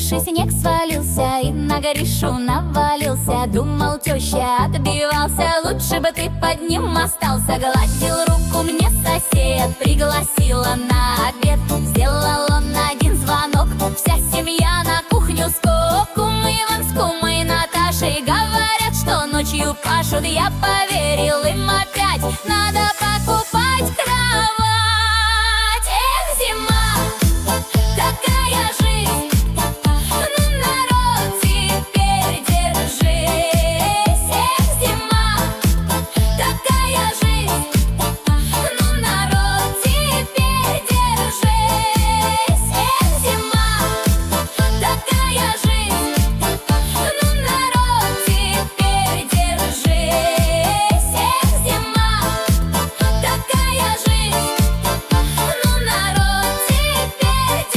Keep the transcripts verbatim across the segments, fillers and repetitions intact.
крыши снег свалился и на Гришу навалился. Думал, теща отбивался, лучше бы ты под ним остался. Гладил руку мне сосед, пригласила на обед. Сделал он один звонок, вся семья на кухню скок. Кум Иван с кумой Наташей говорят, что ночью пашут. Я поверил им опять, надо покупать кровать. Эх, зима, такая жизнь, ну, народ, теперь держись. Эх, зима, такая жизнь, ну, народ, теперь держись. Эх, зима, такая жизнь, ну, народ, теперь держись. Эх, зима, такая жизнь, ну, народ, теперь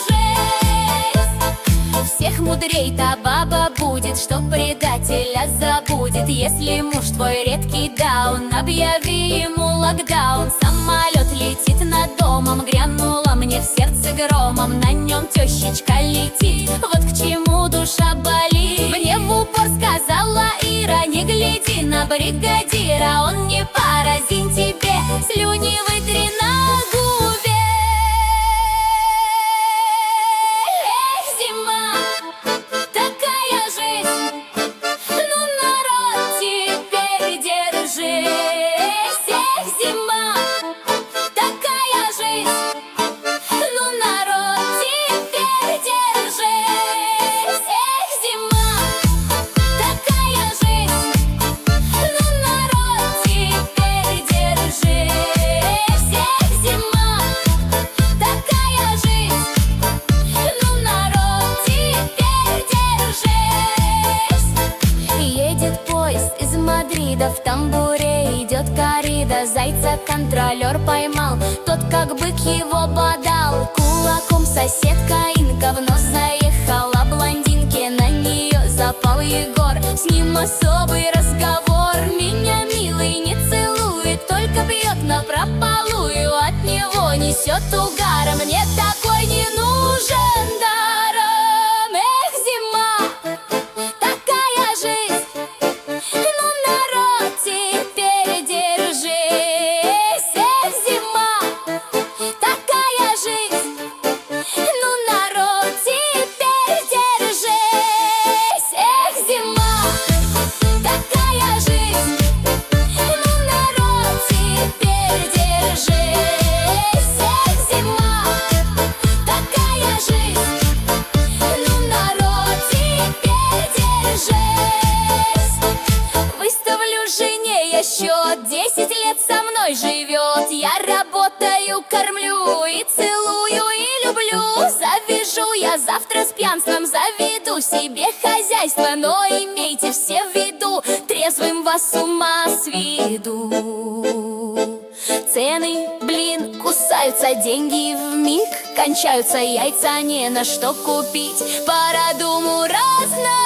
держись. Всех мудрей та баба будет, что предателя забудет. Если муж твой редкий даун, объяви ему локдаун. Самолет летит над домом, грянула мне в сердце громом. На нем тещечка летит, вот к чему душа болит. Мне в упор сказала Ира: не гляди на бригадира, он не паразин тебе, слюни вытри на губе. Эх, зима, такая жизнь, ну, народ, теперь держись. Эх, зима, такая жизнь, ну, народ, теперь держись. Эх, зима, такая жизнь, ну, народ, теперь держись. Эх, зима, такая жизнь, ну, народ, теперь держись. Едет поезд из Мадрида, в тамбуре идет коррида. Зайца контролер поймал, тот как бык его бодал. Кулаком соседка Инка в нос заехала блондинке, на нее запал Егор, с ним особый разговор. Меня милый не целует, только бьет напропалую, от него несет угаром, мне такой не нужен даром. Эх, зима, такая жизнь, ну, народ, теперь держись. Эх, зима, такая жизнь, ну, народ, теперь держись. Эх, зима, такая жизнь, ну, народ, теперь держись. Эх, зима, такая жизнь, ну, народ, теперь держись. Выставлю жене я счет, десять лет со мной живет. Я работаю, кормлю и целую, и люблю. Завяжу я завтра с пьянством, заведу себе хозяйство. Но имейте все в виду, трезвым вас с ума сведу. Цены, блин, кусаются, деньги вмиг кончаются, яйца не на что купить. Пора думу разно